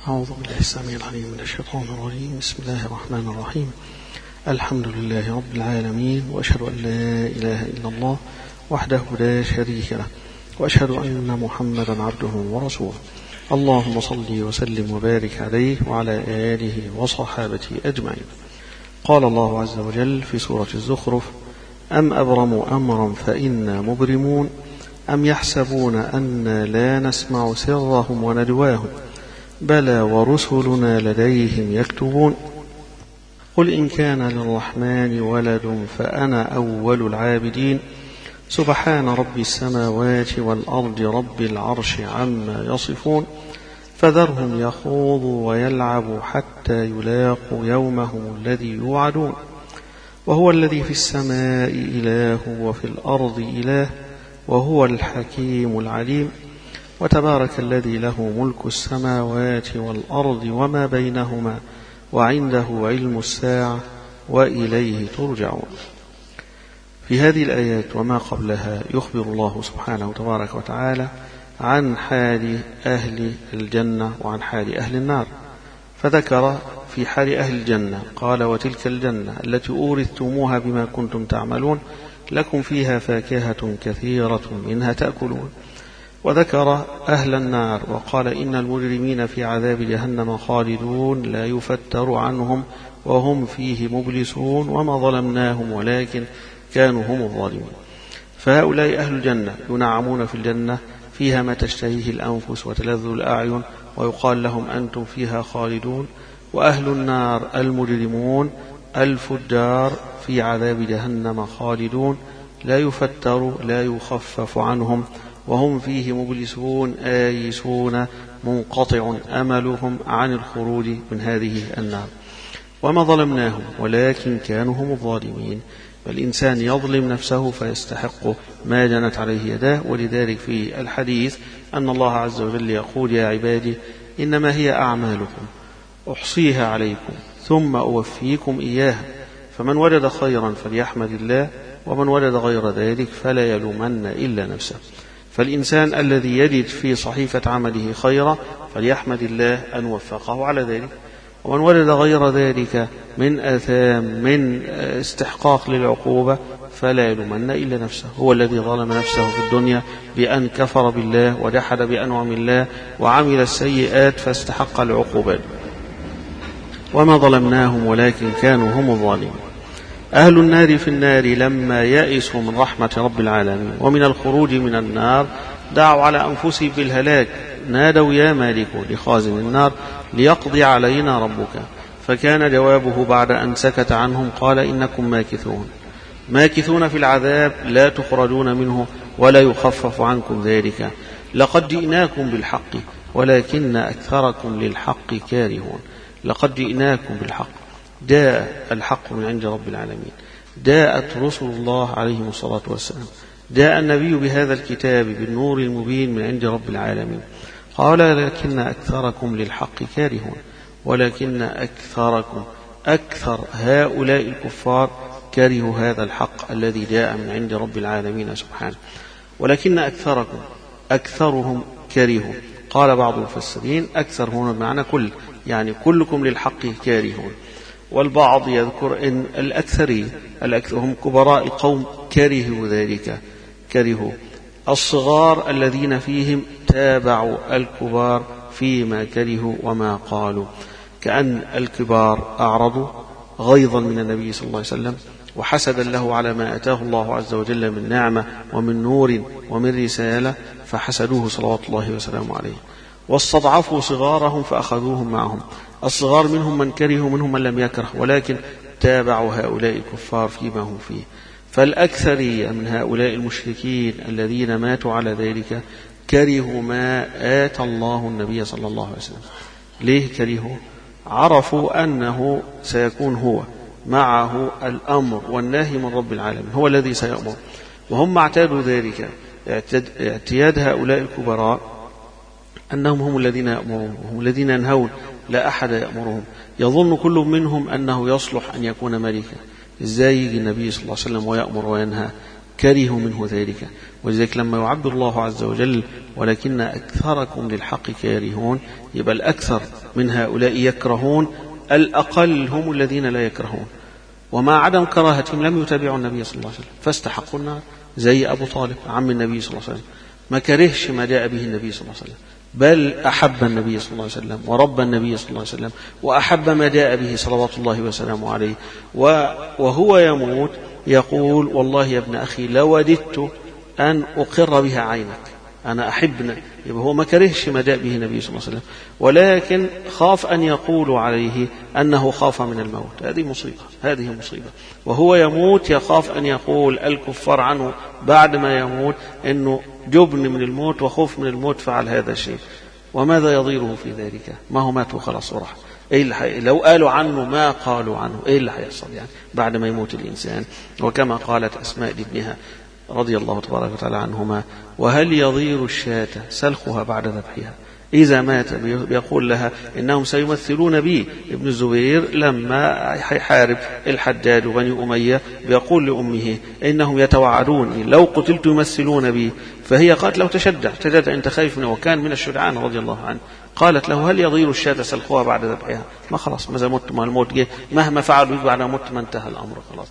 أعوذ بالله السميع العليم من الشيطان الرجيم. بسم الله الرحمن الرحيم. الحمد لله رب العالمين، وأشهد أن لا إله إلا الله وحده لا شريك له، وأشهد أن محمدا عبده ورسوله. اللهم صل وسلم وبارك عليه وعلى آله وصحابته أجمعين. قال الله عز وجل في سورة الزخرف: أم أبرموا أمرا فإنا مبرمون أم يحسبون أنا لا نسمع سرهم ونجواهم بلى ورسلنا لديهم يكتبون. قل إن كان للرحمن ولد فأنا أول العابدين سبحان رب السماوات والأرض رب العرش عما يصفون فذرهم يخوضوا ويلعبوا حتى يلاقوا يومهم الذي يوعدون وهو الذي في السماء إله وفي الأرض إله وهو الحكيم العليم وتبارك الذي له ملك السماوات والأرض وما بينهما وعنده علم الساعة وإليه ترجعون. في هذه الآيات وما قبلها يخبر الله سبحانه تبارك وتعالى عن حال أهل الجنة وعن حال أهل النار، فذكر في حال أهل الجنة قال: وتلك الجنة التي أورثتموها بما كنتم تعملون لكم فيها فاكهة كثيرة منها تأكلون. وذكر أهل النار وقال: إن المجرمين في عذاب جهنم خالدون لا يفتر عنهم وهم فيه مبلسون وما ظلمناهم ولكن كانوا هم الظالمين. فهؤلاء أهل الجنة ينعمون في الجنة فيها ما تشتهيه الأنفس وتلذ الأعين ويقال لهم أنتم فيها خالدون. وأهل النار المجرمون الفجار في عذاب جهنم خالدون لا يفتر لا يخفف عنهم وهم فيه مبلسون آيسون منقطع أملهم عن الخروج من هذه النار. وما ظلمناهم ولكن كانوا هم الظالمين. فالإنسان يظلم نفسه فيستحق ما جنت عليه يداه. ولذلك في الحديث أن الله عز وجل يقول: يا عبادي إنما هي أعمالكم أحصيها عليكم ثم أوفيكم إياها فمن وجد خيرا فليحمد الله ومن وجد غير ذلك فلا يلومن إلا نفسه. فالإنسان الذي يجد في صحيفة عمله خيرا فليحمد الله أن وفقه على ذلك، ومن وجد غير ذلك من آثام من استحقاق للعقوبة فلا يلومن إلا نفسه. هو الذي ظلم نفسه في الدنيا بأن كفر بالله وجحد بأنعم الله وعمل السيئات فاستحق العقوبات. وما ظلمناهم ولكن كانوا هم الظالمين. أهل النار في النار لما يئسوا من رحمة رب العالمين ومن الخروج من النار دعوا على أنفسهم بالهلاك نادوا: يا مالك لخازن النار ليقضي علينا ربك. فكان جوابه بعد أن سكت عنهم قال: إنكم ماكثون في العذاب لا تخرجون منه ولا يخفف عنكم ذلك. لقد جئناكم بالحق ولكن أكثركم للحق كارهون. لقد جئناكم بالحق، جاء الحق من عند رب العالمين، جاءت رسل الله عليهم الصلاة والسلام، جاء النبي بهذا الكتاب بالنور المبين من عند رب العالمين. قال: لكن أكثركم للحق كارهون. ولكن أكثركم أكثر هؤلاء الكفار كرهوا هذا الحق الذي جاء من عند رب العالمين سبحانه. ولكن أكثرهم كرهوا. قال بعض المفسرين: أكثر هنا بمعنى كل، يعني كلكم للحق كارهون. والبعض يذكر أن الأكثرين هم كبراء القوم كرهوا ذلك، كرهوا. الصغار الذين فيهم تابعوا الكبار فيما كرهوا وما قالوا، كأن الكبار أعرضوا غيظا من النبي صلى الله عليه وسلم وحسدا له على ما أتاه الله عز وجل من نعمة ومن نور ومن رسالة فحسدوه صلوات الله وسلامه عليه. واستضعفوا صغارهم فأخذوهم معهم. الصغار منهم من كره ومنهم من لم يكره، ولكن تابعوا هؤلاء الكفار فيما هم فيه. فالأكثرية من هؤلاء المشركين الذين ماتوا على ذلك كرهوا ما آتى الله النبي صلى الله عليه وسلم. ليه كرهوا؟ عرفوا أنه سيكون هو معه الأمر والنهي من رب العالمين، هو الذي سيأمر، وهم اعتادوا ذلك. اعتياد هؤلاء الكبراء أنهم هم الذين يأمرون وهم الذين ينهون، لا أحد يأمرهم. يظن كل منهم أنه يصلح أن يكون ملكا. إزاي يجي النبي صلى الله عليه وسلم ويأمر وينهى؟ كرهوا منه ذلك. ولذلك لما يعبر الله عز وجل ولكن أكثركم للحق كارهون، يبقى الأكثر من هؤلاء يكرهون، الأقل هم الذين لا يكرهون، ومع عدم كراهتهم لم يتابعوا النبي صلى الله عليه وسلم فاستحقوا النار. زي أبو طالب عم النبي صلى الله عليه وسلم، ما كرهش ما جاء به النبي صلى الله عليه وسلم، بل أحب النبي صلى الله عليه وسلم ورب النبي صلى الله عليه وسلم وأحب ما جاء به صلوات الله وسلامه عليه. وهو يموت يقول والله يا ابن أخي لوددت أن أقر بها عينك، أنا أحبنا. يبقى هو ما كرهش ما جاء به النبي صلى الله عليه وسلم، ولكن خاف أن يقولوا عليه أنه خاف من الموت. هذه مصيبة. وهو يموت يخاف أن يقول الكفار عنه بعد ما يموت إنه جبن من الموت وخوف من الموت فعل هذا الشيء. وماذا يضيره في ذلك؟ ما هو مات وخلاص وراح. لو قالوا عنه ما قالوا عنه إيه اللي هيحصل يعني بعد ما يموت الإنسان؟ وكما قالت أسماء لابنها رضي الله تبارك وتعالى عنهما: وهل يضير الشاة سلخها بعد ذبحها؟ إذا مات بيقول لها إنهم سيمثلون بي. ابن الزبير لما يحارب الحجاج وبني أمية بيقول لأمه إنهم يتوعدون لو قتلت يمثلون بي، فهي قالت له تشجع أنت خايف منه، وكان من الشجعان رضي الله عنه. قالت له هل يضير الشاة سلخها بعد ذبحها؟ ما خلاص ماذا مت ما الموت جه، مهما فعلوا بعد ما مت ما انتهى الأمر خلاص.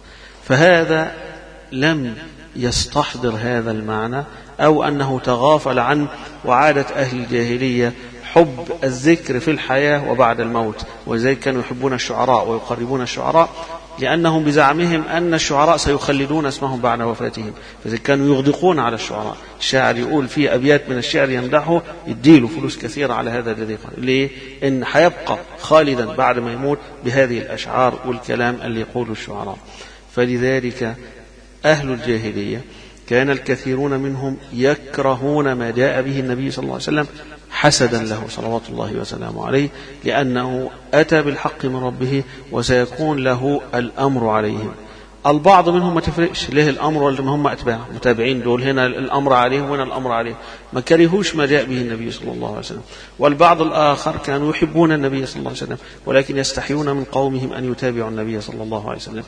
فهذا لم يستحضر هذا المعنى، أو أنه تغافل عنه. وعادة أهل الجاهلية حب الذكر في الحياة وبعد الموت، ولذلك كانوا يحبون الشعراء ويقربون الشعراء، لأنهم بزعمهم أن الشعراء سيخلدون اسمهم بعد وفاتهم، فذلك كانوا يغدقون على الشعراء. الشاعر يقول في أبيات من الشعر يمدحه يديله فلوس كثيرة على هذا الذي قال. ليه؟ إن حيبقى خالدا بعد ما يموت بهذه الأشعار والكلام اللي يقوله الشعراء. فلذلك أهل الجاهلية كان الكثيرون منهم يكرهون ما جاء به النبي صلى الله عليه وسلم حسدا له صلوات الله وسلامه عليه، لأنه أتى بالحق من ربه وسيكون له الأمر عليهم. البعض منهم ما تفرقش له الأمر، ولا هم أتباع متابعين دول، هنا الأمر عليهم وهنا الأمر عليهم، ما كرهوش ما جاء به النبي صلى الله عليه وسلم. والبعض الآخر كانوا يحبون النبي صلى الله عليه وسلم ولكن يستحيون من قومهم أن يتابعوا النبي صلى الله عليه وسلم.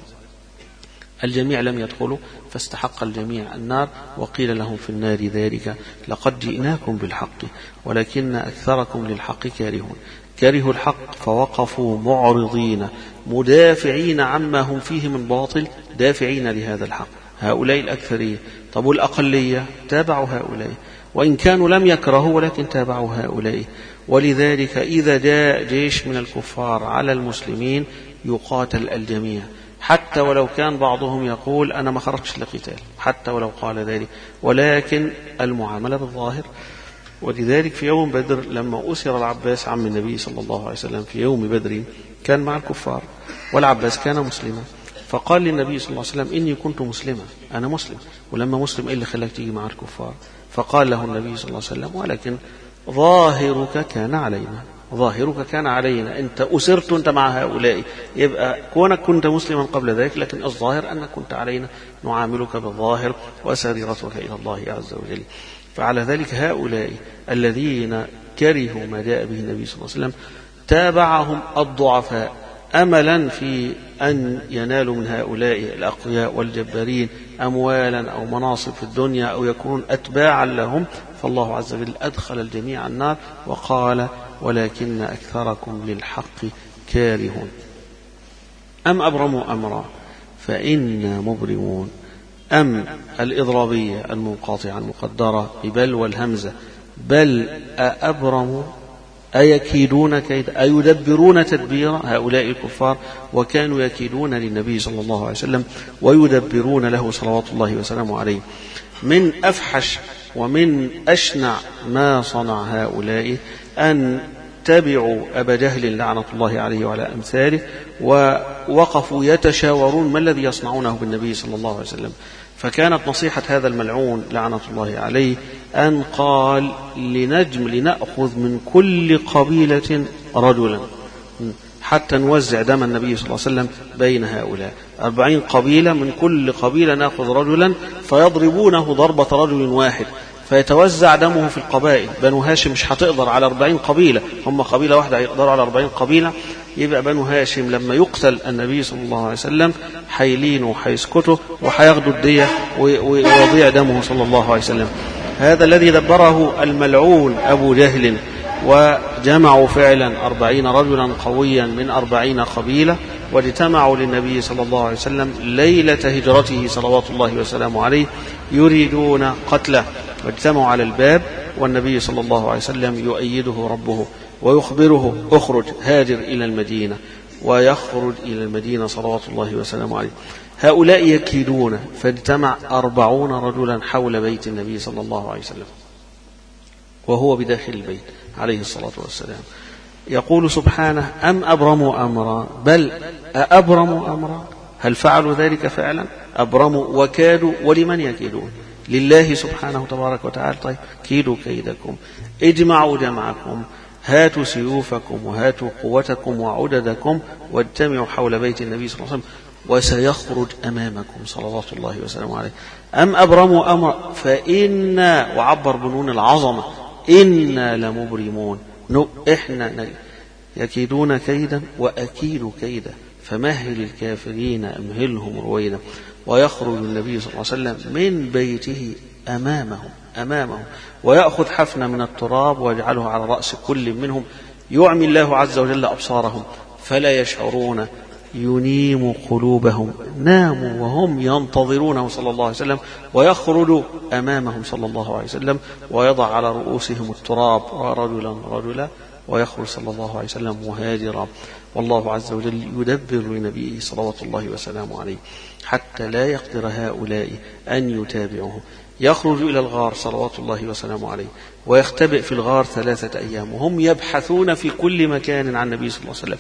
الجميع لم يدخلوا فاستحق الجميع النار، وقيل لهم في النار ذلك لقد جئناكم بالحق ولكن أكثركم للحق كارهون. كرهوا الحق فوقفوا معرضين مدافعين عما هم فيه من باطل، دافعين لهذا الحق. هؤلاء الأكثرية. طب والأقلية تابعوا هؤلاء، وإن كانوا لم يكرهوا ولكن تابعوا هؤلاء. ولذلك إذا جاء جيش من الكفار على المسلمين يقاتل الجميع، حتى ولو كان بعضهم يقول أنا ما خرجتش لقتال، حتى ولو قال ذلك، ولكن المعاملة بالظاهر. ولذلك في يوم بدر لما أسر العباس عم النبي صلى الله عليه وسلم في يوم بدر كان مع الكفار، والعباس كان مسلما، فقال للنبي صلى الله عليه وسلم إني كنت مسلما، أنا مسلم، ولما مسلم إيه اللي خلاك تيجي مع الكفار؟ فقال له النبي صلى الله عليه وسلم ولكن ظاهرك كان علينا، ظاهرك كان علينا، أنت أسرت أنت مع هؤلاء، يبقى كونك كنت مسلما قبل ذلك، لكن الظاهر أنك كنت علينا، نعاملك بالظاهر وسريرتك إلى الله عز وجل. فعلى ذلك هؤلاء الذين كرهوا ما جاء به النبي صلى الله عليه وسلم تابعهم الضعفاء أملا في أن ينالوا من هؤلاء الأقوياء والجبارين أموالا أو مناصب في الدنيا أو يكونون أتباعا لهم، فالله عز وجل أدخل الجميع النار وقال ولكن أكثركم للحق كارهون. أم أبرموا أمرا فإنا مبرمون. أم الإضرابية المنقاطعة المقدرة ببل والهمزة، بل أبرموا أيكيدون كيدا أيدبرون تدبيرا، هؤلاء الكفار وكانوا يكيدون للنبي صلى الله عليه وسلم ويدبرون له صلوات الله وسلامه عليه. من أفحش ومن أشنع ما صنع هؤلاء أن تبعوا أبا جهل لعنة الله عليه وعلى أمثاله، ووقفوا يتشاورون ما الذي يصنعونه بالنبي صلى الله عليه وسلم. فكانت نصيحة هذا الملعون لعنة الله عليه أن قال لنأخذ من كل قبيلة رجلا حتى نوزع دم النبي صلى الله عليه وسلم بين هؤلاء 40 قبيلة، من كل قبيلة نأخذ رجلا فيضربونه ضربة رجل واحد، فيتوزع دمه في القبائل. بنو هاشم مش هتقدر على 40 قبيلة، هم قبيلة واحدة هيقدروا على 40 قبيلة. يبقى بنو هاشم لما يقتل النبي صلى الله عليه وسلم هيلينوا وهيسكتوا وهياخدوا الدية ويضيع دمه صلى الله عليه وسلم. هذا الذي دبره الملعون أبو جهل. وجمعوا فعلا 40 رجلا قويا من 40 قبيلة، واجتمعوا للنبي صلى الله عليه وسلم ليلة هجرته صلوات الله وسلامه عليه يريدون قتله، واجتمعوا على الباب، والنبي صلى الله عليه وسلم يؤيده ربه ويخبره اخرج هاجر إلى المدينة، ويخرج إلى المدينة صلوات الله وسلامه عليه. هؤلاء يكيدون، فاجتمع 40 رجلا حول بيت النبي صلى الله عليه وسلم وهو بداخل البيت عليه الصلاة والسلام. يقول سبحانه أم أبرموا أمرا، بل أأبرموا أمرا، هل فعلوا ذلك فعلا؟ أبرموا وكادوا، ولمن يكيدون؟ لله سبحانه تبارك وتعالى. طيب كيدوا كيدكم، اجمعوا جمعكم، هاتوا سيوفكم وهاتوا قوتكم وعددكم، واجتمعوا حول بيت النبي صلى الله عليه وسلم وسيخرج أمامكم صلوات الله وسلامه عليه. أم أبرموا أمر فإنا، وعبر بنون العظمة، إنا لمبرمون، إحنا يكيدون كيدا وأكيد كيدا فمهل الكافرين أمهلهم رويدا. ويخرج النبي صلى الله عليه وسلم من بيته أمامهم ويأخذ حفنة من التراب ويجعله على رأس كل منهم، يعمي الله عز وجل أبصارهم فلا يشعرون، ينيم قلوبهم، ناموا وهم ينتظرونه صلى الله عليه وسلم، ويخرج أمامهم صلى الله عليه وسلم ويضع على رؤوسهم التراب رجلا ويخرج صلى الله عليه وسلم مهاجرا. والله عز وجل يدبر لنبيه صلوات الله وسلامه عليه حتى لا يقدر هؤلاء أن يتابعوه. يخرج إلى الغار صلوات الله وسلامه عليه ويختبئ في الغار 3 أيام، وهم يبحثون في كل مكان عن النبي صلى الله عليه وسلم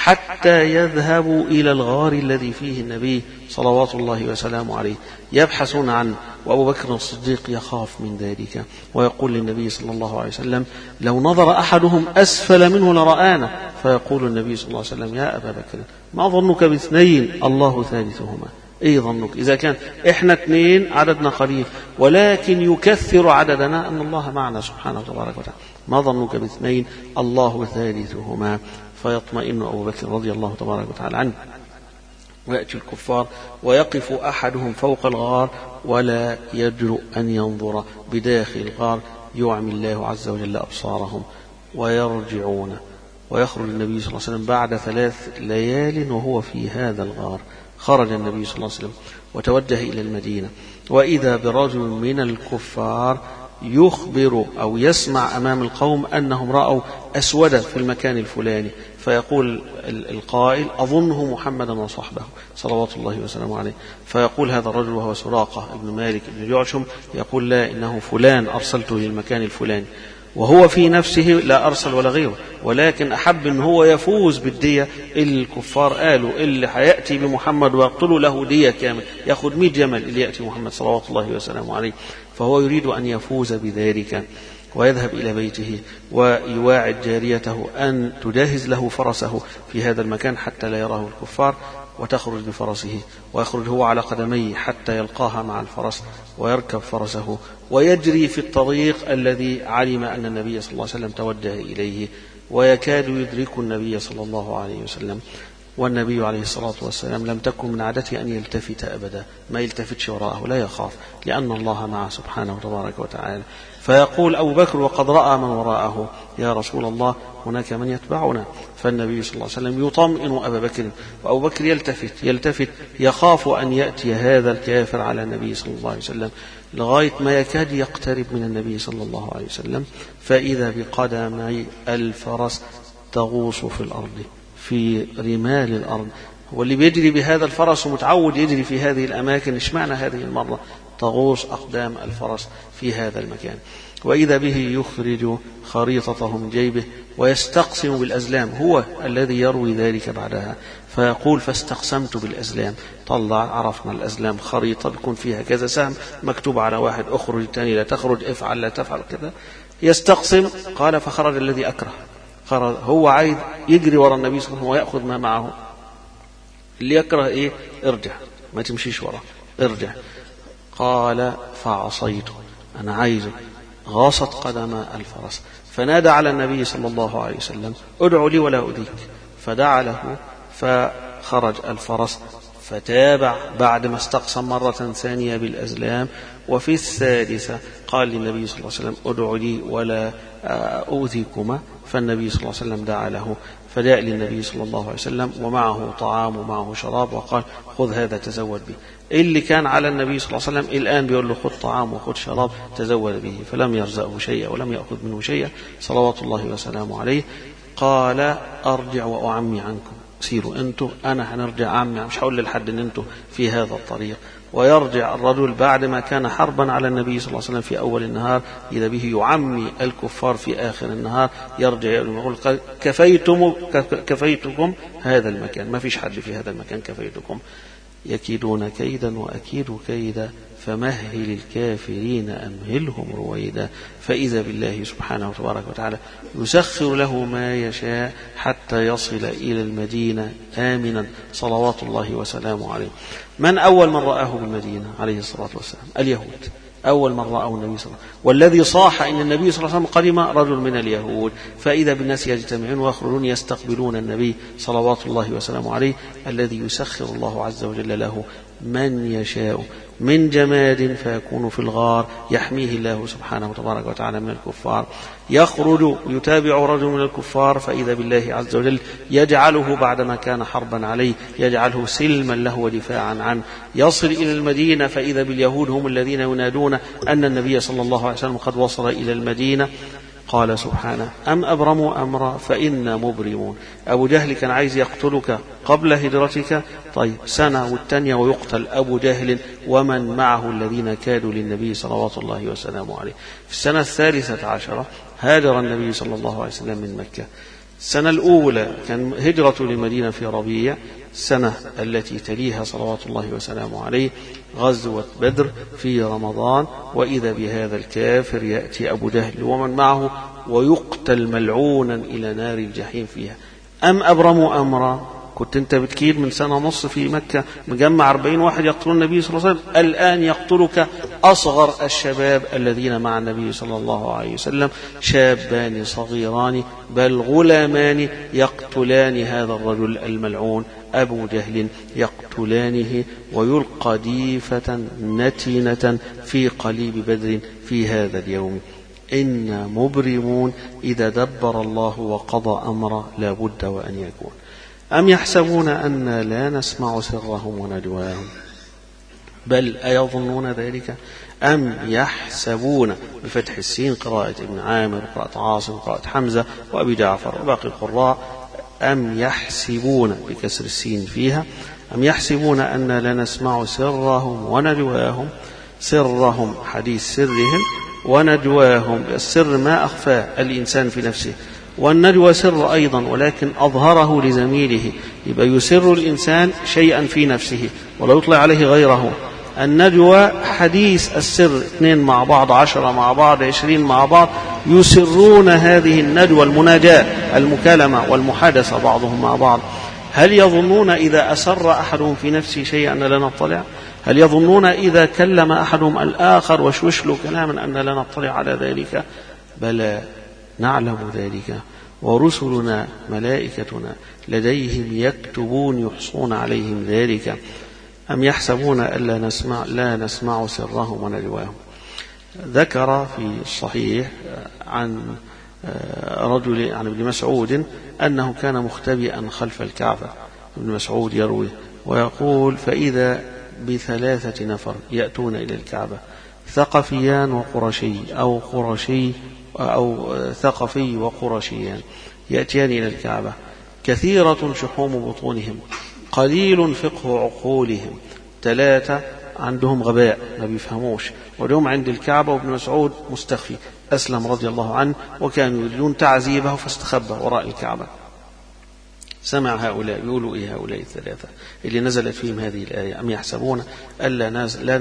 حتى يذهبوا إلى الغار الذي فيه النبي صلوات الله وسلامه عليه، يبحثون عنه. وأبو بكر الصديق يخاف من ذلك ويقول للنبي صلى الله عليه وسلم لو نظر أحدهم أسفل منه لرآنا. فيقول النبي صلى الله عليه وسلم يا أبا بكر ما ظنك ب2 الله ثالثهما؟ ايه ظنك اذا كان احنا 2 عددنا قليل ولكن يكثر عددنا ان الله معنا سبحانه وتبارك وتعالى، ما ظنك ب2 الله ثالثهما؟ فيطمئن ابو بكر رضي الله تبارك وتعالى عنه. ويأتي الكفار ويقف احدهم فوق الغار ولا يجرؤ ان ينظر بداخل الغار، يعمي الله عز وجل ابصارهم ويرجعون. ويخرج النبي صلى الله عليه وسلم بعد 3 ليال وهو في هذا الغار. خرج النبي صلى الله عليه وسلم وتوجه إلى المدينة، وإذا برجل من الكفار يخبر أو يسمع أمام القوم أنهم رأوا أسودا في المكان الفلاني، فيقول القائل أظنه محمدا وصحبه صلوات الله وسلامه عليه. فيقول هذا الرجل وهو سراقة بن مالك بن جعشم يقول لا إنه فلان أرسلته للمكان الفلاني، وهو في نفسه لا أرسل ولا غيره، ولكن أحب أن هو يفوز بالدية. الكفار قالوا اللي هيأتي بمحمد ويقتلوا له دية كامل، يأخذ 100 جمل اللي يأتي محمد صلوات الله وسلامه عليه. فهو يريد أن يفوز بذلك ويذهب إلى بيته ويواعد جاريته أن تجهز له فرسه في هذا المكان حتى لا يراه الكفار، وتخرج بفرسه ويخرج هو على قدميه حتى يلقاها مع الفرس ويركب فرسه ويجري في الطريق الذي علم أن النبي صلى الله عليه وسلم توجه إليه، ويكاد يدرك النبي صلى الله عليه وسلم. والنبي عليه الصلاة والسلام لم تكن من عادته أن يلتفت أبدا، ما يلتفتش وراءه، لا يخاف لأن الله معه سبحانه وتبارك وتعالى. فيقول أبو بكر وقد رأى من وراءه يا رسول الله هناك من يتبعنا. فالنبي صلى الله عليه وسلم يطمئن أبا بكر، وأبو بكر يلتفت يخاف أن يأتي هذا الكافر على النبي صلى الله عليه وسلم لغاية ما يكاد يقترب من النبي صلى الله عليه وسلم، فإذا بقدمي الفرس تغوص في الأرض في رمال الأرض. واللي بيجري بهذا الفرس متعود يجري في هذه الأماكن، اشمعنى هذه المرة تغوص أقدام الفرس في هذا المكان؟ وإذا به يخرج خريطته من جيبه ويستقسم بالأزلام، هو الذي يروي ذلك بعدها، فيقول فاستقسمت بالأزلام. طلع عرفنا الأزلام خريطة بيكون فيها كذا سهم مكتوب على واحد، أخرج الثاني لا تخرج، افعل لا تفعل كذا. يستقسم قال فخرج الذي أكره، هو عايز يجري وراء النبي صلى الله عليه وسلم ويأخذ ما معه. اللي يكره إيه؟ ارجع، ما تمشيش وراه، ارجع. قال فعصيته، أنا عايزه غاصت قدم الفرس، فنادى على النبي صلى الله عليه وسلم: ادع لي ولا أؤذيك. فدعا له فخرج الفرس فتابع بعد ما استقسم مرة ثانية بالأزلام. وفي الثالثة قال للنبي صلى الله عليه وسلم: ادع لي ولا أؤذيكما. فالنبي صلى الله عليه وسلم دعا له، فجاء للنبي صلى الله عليه وسلم ومعه طعام ومعه شراب، وقال: خذ هذا تزود به. اللي كان على النبي صلى الله عليه وسلم الآن بيقول له: خذ طعام وخذ شراب تزود به، فلم يرزقه شيئا ولم يأخذ منه شيئا صلوات الله وسلامه عليه. قال: أرجع وأعمي عنكم، سيروا أنتم، أنا هنرجع عمي، مش هقول للحد أن أنتم في هذا الطريق. ويرجع الرجل بعد ما كان حربا على النبي صلى الله عليه وسلم في أول النهار، إذا به يعمي الكفار في آخر النهار، يرجع يقول: كفيتكم هذا المكان، ما فيش حد في هذا المكان، كفيتكم. يكيدون كيدا وأكيد كيدا فمهل الكافرين أمهلهم رويدا. فإذا بالله سبحانه وتبارك وتعالى يسخر له ما يشاء حتى يصل إلى المدينة آمنا صلوات الله وسلامه عليه. من أول من رآه بالمدينة عليه الصلاة والسلام؟ اليهود. أول من رأوا النبي صلى الله عليه وسلم، والذي صاح إن النبي صلى الله عليه وسلم قدم رجل من اليهود، فإذا بالناس يجتمعون ويخرجون يستقبلون النبي صلوات الله وسلامه عليه، الذي يسخر الله عز وجل له من يشاء من جماد فيكون في الغار يحميه الله سبحانه وتبارك وتعالى من الكفار. يخرج يتابع رجل من الكفار، فإذا بالله عز وجل يجعله بعدما كان حربا عليه يجعله سلما له ودفاعا عنه. يصل إلى المدينة، فإذا باليهود هم الذين ينادون أن النبي صلى الله عليه وسلم قد وصل إلى المدينة. قال سبحانه: أم أبرموا أمرا فإنا مبرمون. أبو جهل كان عايز يقتلك قبل هجرتك، طيب سنة والتانية ويقتل أبو جهل ومن معه الذين كادوا للنبي صلوات الله وسلامه عليه. في السنة 13 هاجر النبي صلى الله عليه وسلم من مكة. السنة الأولى كان هجرة لمدينة في ربيع. السنة التي تليها صلوات الله وسلامه عليه غزوة بدر في رمضان، وإذا بهذا الكافر يأتي أبو جهل ومن معه ويقتل ملعونا إلى نار الجحيم فيها. أم أبرموا أمرا، كنت أنت بتكيد من سنة ونص في مكة مجمع 40 واحد يقتلون النبي صلى الله عليه وسلم، الآن يقتلك أصغر الشباب الذين مع النبي صلى الله عليه وسلم، شابان صغيران بل غلامان يقتلان هذا الرجل الملعون أبو جهل، يقتلانه ويلقى ديفة نتنة في قليب بدر في هذا اليوم. إنا مبرمون إذا دبر الله وقضى أمرا لا بد وأن يكون. أم يحسبون أن لا نسمع سرهم ونجواهم بل أيظنون ذلك. أم يحسبون بفتح السين قراءة ابن عامر، قراءة عاصم، قراءة حمزة وأبي جعفر وباقي القراء. أم يحسبون بكسر السين فيها. أم يحسبون أن لا نسمع سرهم ونجواهم. سرهم حديث سرهم، ونجواهم السر ما أخفى الإنسان في نفسه، والنجوى سر أيضا ولكن أظهره لزميله، يبقى يسر الإنسان شيئا في نفسه ولا يطلع عليه غيره. النجوى حديث السر، 2 مع بعض، 10 مع بعض، 20 مع بعض، يسرون هذه النجوى المناجاة المكالمة والمحادثة بعضهم مع بعض. هل يظنون إذا أسر أحدهم في نفسه شيئا أن لا نطلع؟ هل يظنون إذا كلم أحدهم الآخر وشوش له كلاما أن لا نطلع على ذلك؟ بلى نعلم ذلك، ورسلنا ملائكتنا لديهم يكتبون يحصون عليهم ذلك. أم يحسبون ألا لا نسمع سرهم ونجواهم. ذكر في الصحيح عن رجل عن ابن مسعود أنه كان مختبئا خلف الكعبة. ابن مسعود يروي ويقول: فإذا ب3 نفر يأتون إلى الكعبة، ثقفيان وقرشي أو قرشي أو ثقفي وقرشيان، يأتيان إلى الكعبة، كثيرة شحوم بطونهم، قليل فقه عقولهم. 3 عندهم غباء ما بيفهموش، واليوم عند الكعبة. وابن مسعود مستخفي أسلم رضي الله عنه، وكانوا يريدون تعذيبه فاستخبى وراء الكعبة. سمع هؤلاء يقولوا: إيه هؤلاء 3 اللي نزلت فيهم هذه الآية؟ أم يحسبون ألا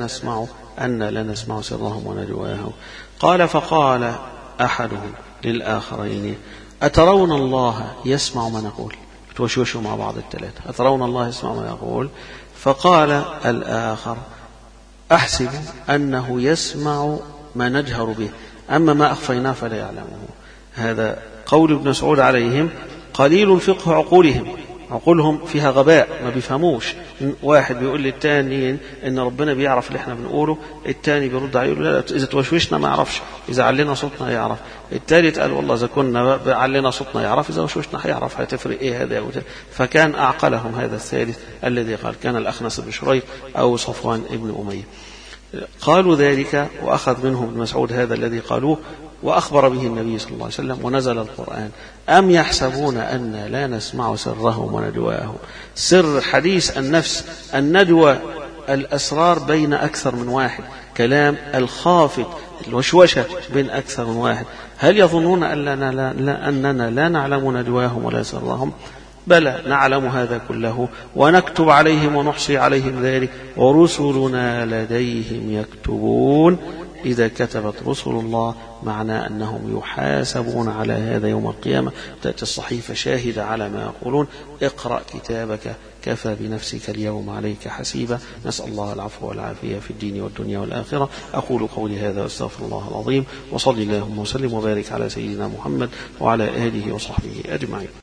لا نسمع سرهم ونجواهم. قال: فقال أحدهم للآخرين: أترون الله يسمع ما نقول؟ توشوشوا مع بعض 3: أترون الله يسمع ما نقول؟ فقال الآخر: أحسب أنه يسمع ما نجهر به، أما ما أخفيناه فلا يعلمه. هذا قول ابن مسعود عليهم قليل فقه عقولهم فيها غباء، ما بيفهموش. واحد بيقول للتاني إن ربنا بيعرف اللي احنا بنقوله، التاني بيرد عليه يقول لا إذا توشوشنا ما يعرفش، إذا علينا صوتنا يعرف. التالت قال والله إذا كنا علينا صوتنا يعرف، إذا وشوشنا هيعرف، هتفرق إيه هذا وده. فكان أعقلهم هذا الثالث الذي قال، كان الأخنس بن شريح أو صفوان ابن أمية. قالوا ذلك وأخذ منهم ابن مسعود هذا الذي قالوه وأخبر به النبي صلى الله عليه وسلم، ونزل القرآن: أم يحسبون أن لا نسمع سرهم ونجواهم. سر حديث النفس، النجوى، الأسرار بين أكثر من واحد، كلام الخافت، الوشوشة بين أكثر من واحد. هل يظنون أننا لا نعلم نجواهم ولا سرهم؟ بلى نعلم هذا كله، ونكتب عليهم ونحصي عليهم ذلك، ورسلنا لديهم يكتبون. إذا كتبت رسل الله معناه أنهم يحاسبون على هذا يوم القيامة. تأتي الصحيفة شاهدة على ما يقولون. اقرأ كتابك كفى بنفسك اليوم عليك حسيبا. نسأل الله العفو والعافية في الدين والدنيا والآخرة. أقول قولي هذا واستغفر الله العظيم، وصلي اللهم وسلم وبارك على سيدنا محمد وعلى آله وصحبه أجمعين.